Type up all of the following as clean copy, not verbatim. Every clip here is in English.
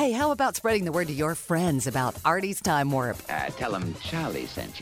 Hey, how about spreading the word to your friends about Artie's Time Warp? Tell them Charlie sent you.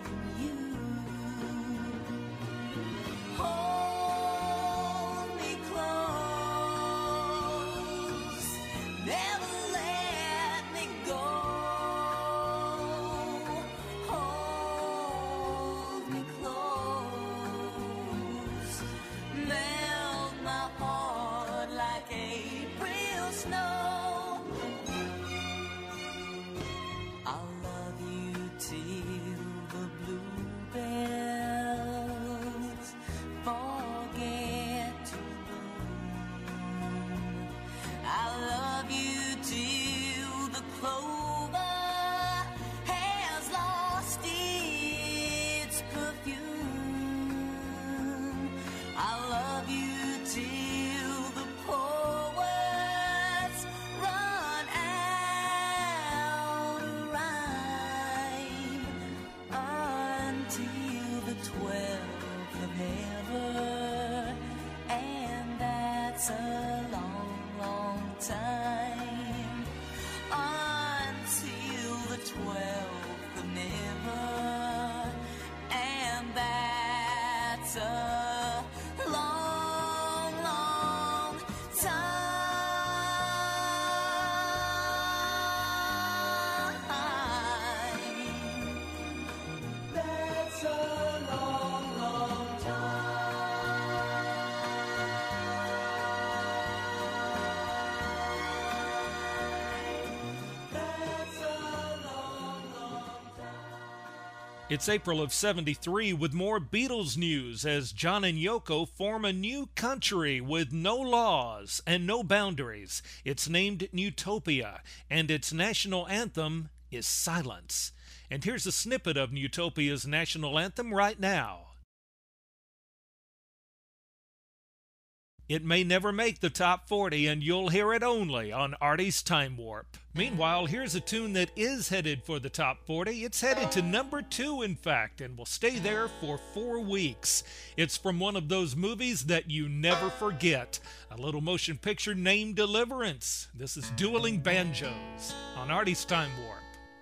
until the 12th of heaven, and that's a long, long time, until the 12th of never, and that's a long, long time. That's a long, long It's April of '73 with more Beatles news as John and Yoko form a new country with no laws and no boundaries. It's named Newtopia, and its national anthem is Silence. And here's a snippet of Newtopia's national anthem right now. It may never make the top 40, and you'll hear it only on Artie's Time Warp. Meanwhile, here's a tune that is headed for the top 40. It's headed to number 2, in fact, and will stay there for 4 weeks. It's from one of those movies that you never forget, a little motion picture named Deliverance. This is Dueling Banjos on Artie's Time Warp.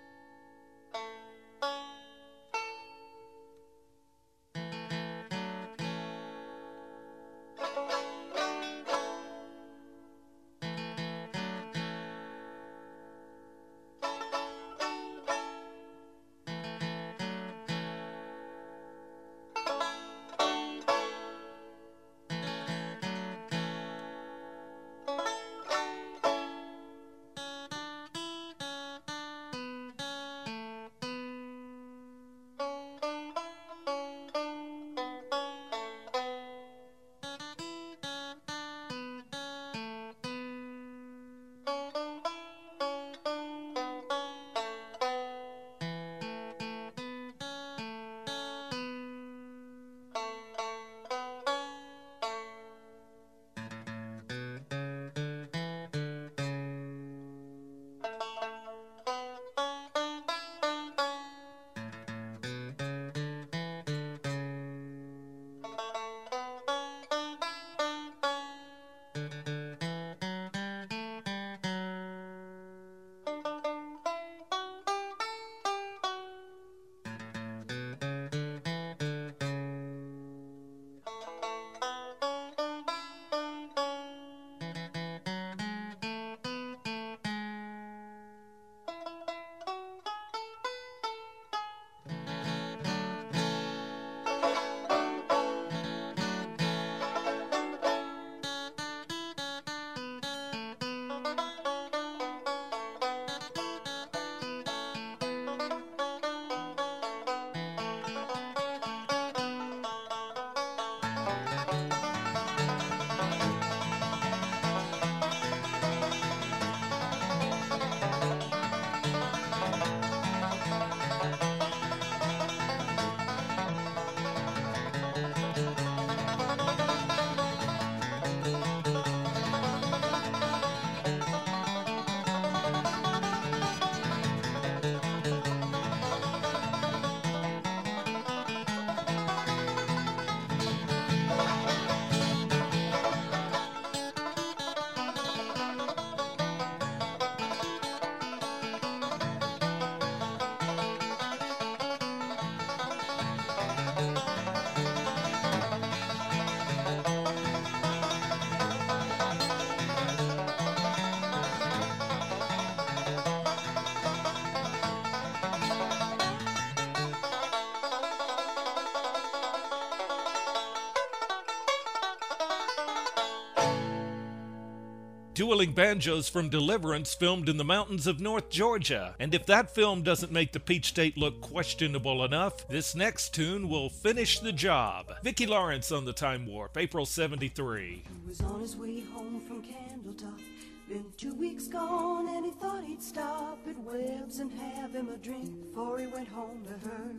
Dueling Banjos from Deliverance, filmed in the mountains of North Georgia. And if that film doesn't make the Peach State look questionable enough, this next tune will finish the job. Vicki Lawrence on the Time Warp, April '73. He was on his way home from Candletop. Been 2 weeks gone and he thought he'd stop at Webb's and have him a drink before he went home to her.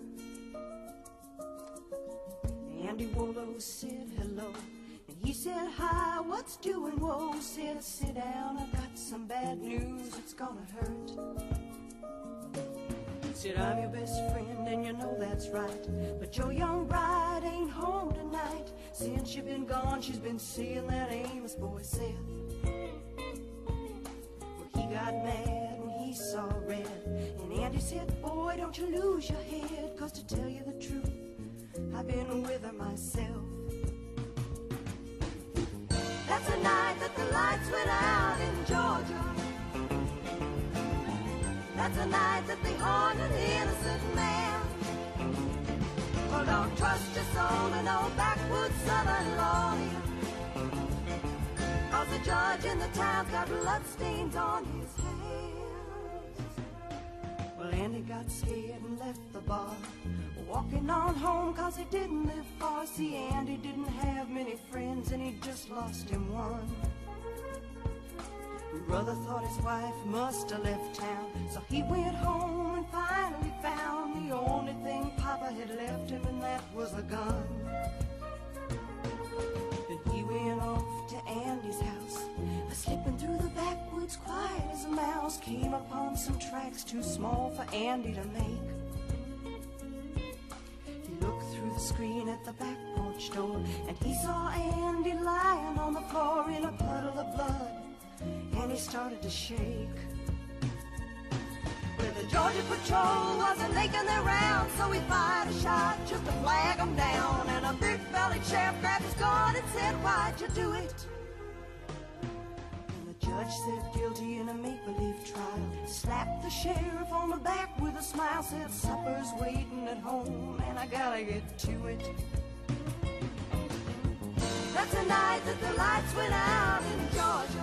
Andy Wollo said hello. He said, hi, what's doing? Whoa, said, sit down, I've got some bad news, it's gonna hurt. Said, I'm your best friend and you know that that's right. But your young bride ain't home tonight. Since you've been gone, she's been seeing that Amos boy Seth. Well, he got mad and he saw red. And Andy said, boy, don't you lose your head. 'Cause to tell you the truth, I've been with her myself. That's the night that the lights went out in Georgia. That's the night that they harmed an innocent man. Well, don't trust your soul to no backwoods southern lawyer. 'Cause the judge in the town's got bloodstains on his hands. Well, Andy got scared and left the bar, walking on home 'cause he didn't live far. See, Andy didn't have many friends and he just lost him one. Brother thought his wife must have left town, so he went home and finally found the only thing Papa had left him, and that was a gun. Then he went off to Andy's house, slipping through the backwoods quiet as a mouse. Came upon some tracks too small for Andy to make. He looked through the screen at the back porch door, and he saw Andy lying on the floor in a puddle of blood. And he started to shake. Well, the Georgia Patrol wasn't making their rounds, so he fired a shot just to flag them down. And a big-bellied sheriff grabbed his gun and said, why'd you do it? And the judge said guilty in a make-believe trial, slapped the sheriff on the back with a smile, said supper's waiting at home and I gotta get to it. That's the night that the lights went out in Georgia.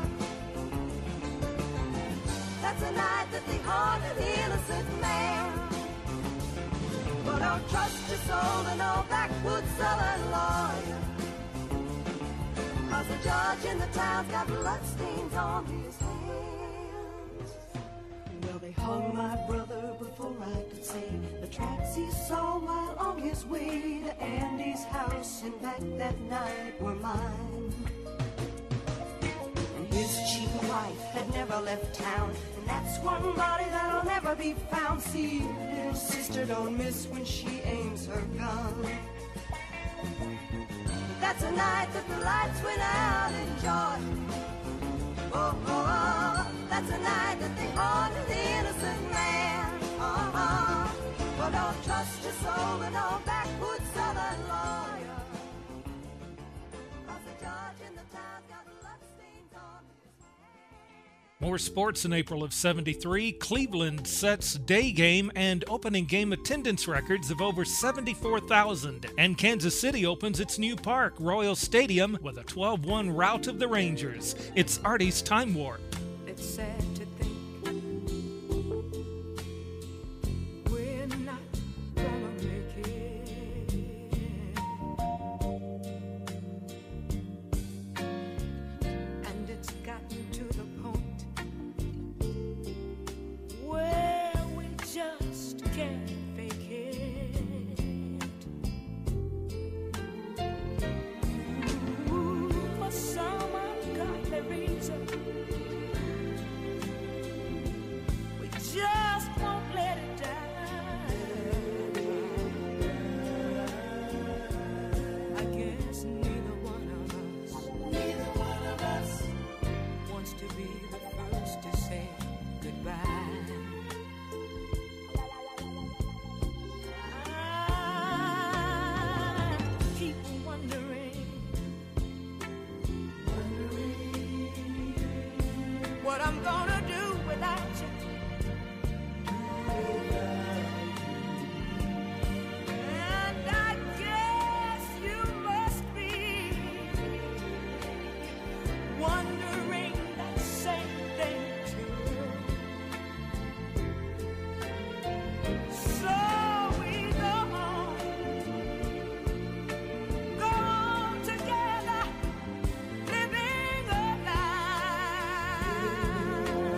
That's the night that they harmed an innocent man. But don't trust your soul to no backwoods southern lawyer. 'Cause the judge in the town's got bloodstains on his hands. Well, they hung my brother before I could say the tracks he saw while on his way to Andy's house and back that night were mine. And his cheap wife had never left town, and that's one body that'll never be found. See, little sister don't miss when she aims her gun. That's the night that the lights went out in Georgia. Oh, oh, oh. That's the night that they harmed an innocent man. Oh, oh. Well, don't trust your soul to no backwoods southern lawyer. 'Cause the judge in the town's got bloodstains on his hands. More sports in April of '73. Cleveland sets day game and opening game attendance records of over 74,000. And Kansas City opens its new park, Royal Stadium, with a 12-1 rout of the Rangers. It's Artie's Time Warp. It's sad to think we're not gonna make it, and it's gotten to the point where we just can't fake it. Ooh, for some ungodly reason, we just won't let it die. I guess neither one of us wants to be the first to say goodbye. I keep wondering what I'm gonna do without you. And I guess you must be wondering that same thing too. So we go on together, living a life.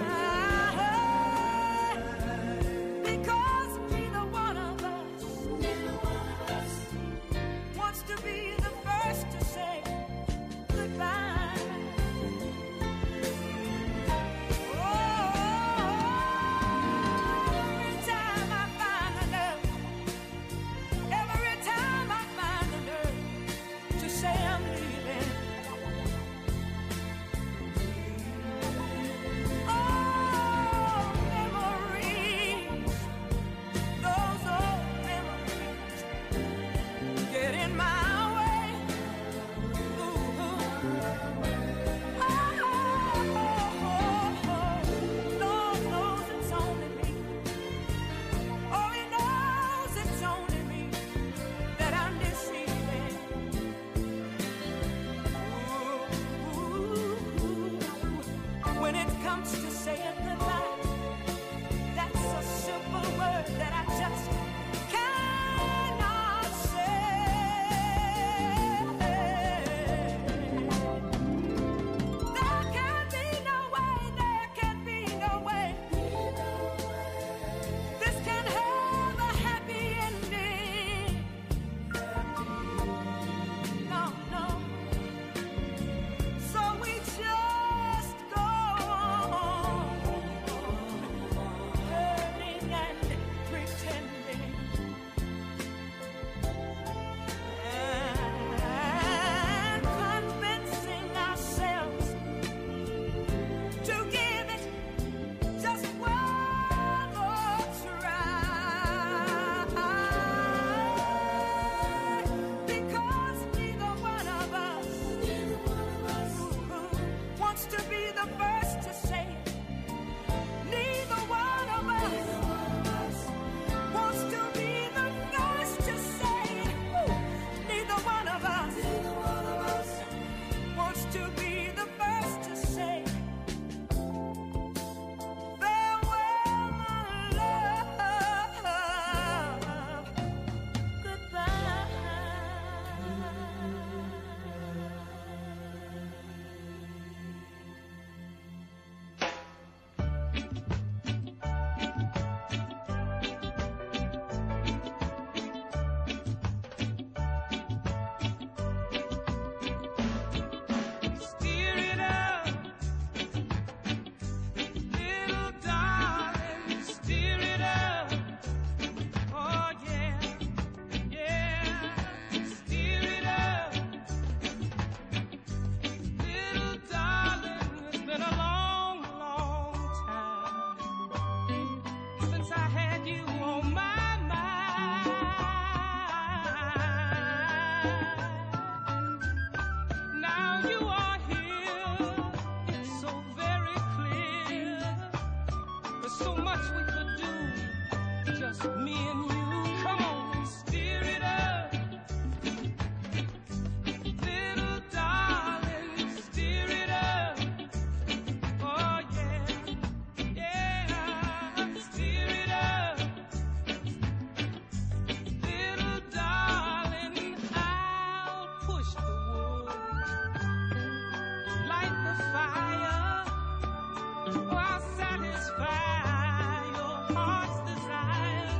heart's desire.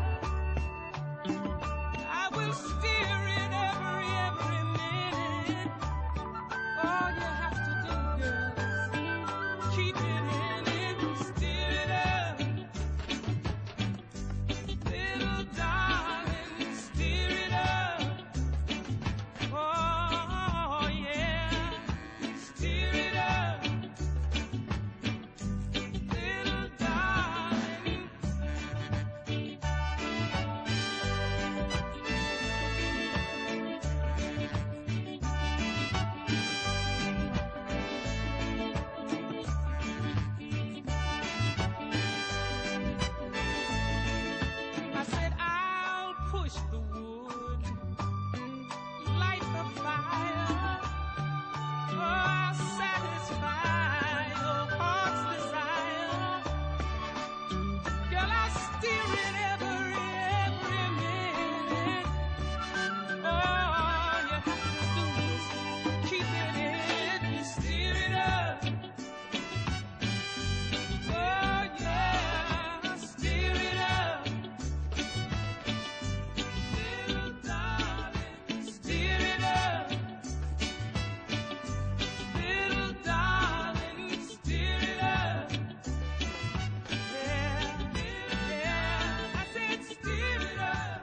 I will steer it every minute. All you have to do, girl, is keep it in it, steer it up. Little darling, steer it up. Oh, yeah, steer it up. Little darling. I said I'll push the wood, light the fire, oh, I'll satisfy your heart's desire. Girl, I'll steer it every minute. All you have to do is keep it in, you steer it up. Oh yeah, steer it up. Little darling, steer it up. Little darling, steer it up. Yeah, yeah, I said steer it up.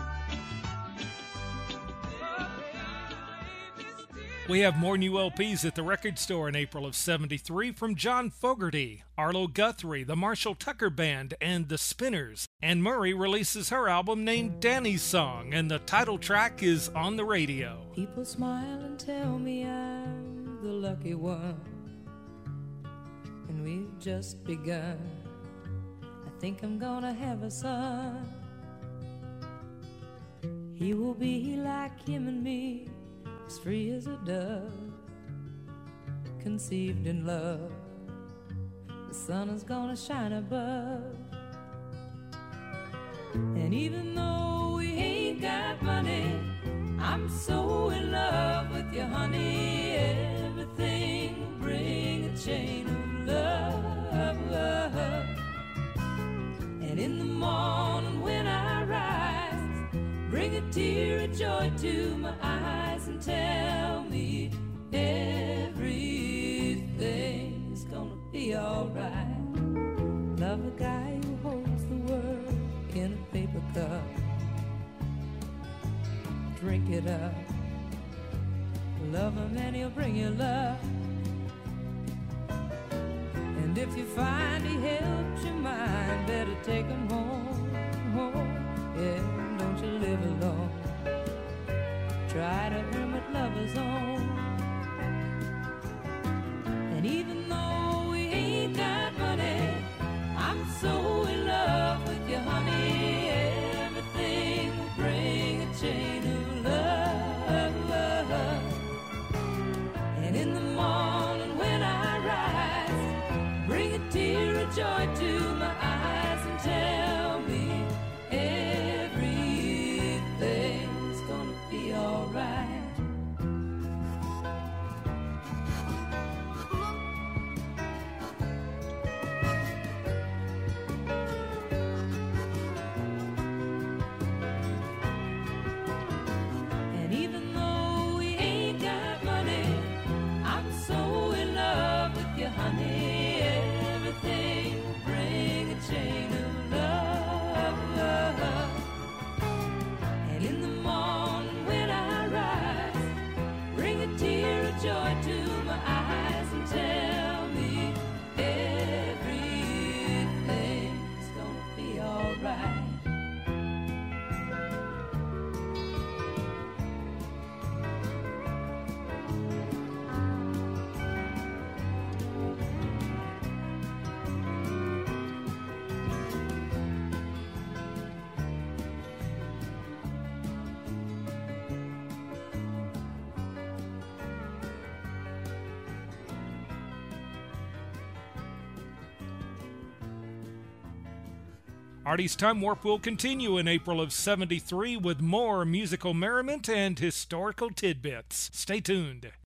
Oh, baby, steer it up. We have more new LPs at the record store in April of '73 from John Fogerty, Arlo Guthrie, the Marshall Tucker Band, and the Spinners. Anne Murray releases her album named Danny's Song, and the title track is On the Radio. People smile and tell me I'm the lucky one, and we've just begun. I think I'm gonna have a son. He will be like him and me, as free as a dove, conceived in love. The sun is gonna shine above. And even though we ain't got money, I'm so in love with you, honey. Everything will bring a chain of love. And in the morning when I rise, bring a tear of joy to my eyes and tell me everything's gonna be alright. Love a guy who holds the world in a paper cup. Drink it up. Love him and he'll bring you love. And if you find he helps your mind, better take him home, home. Yeah, don't you live alone. Try to earn what lovers own. And even though we ain't got money, I'm so in love with you, honey. Everything will bring a chain of love. And in the morning when I rise, bring a tear of joy to my eyes and tell me everything's gonna be alright. And even though we ain't got money, I'm so in love with you, honey. Everything will bring a chain of love. And in the morning when I rise, bring a tear of joy to my eyes and tell me everything's gonna be alright. Artie's Time Warp will continue in April of '73 with more musical merriment and historical tidbits. Stay tuned.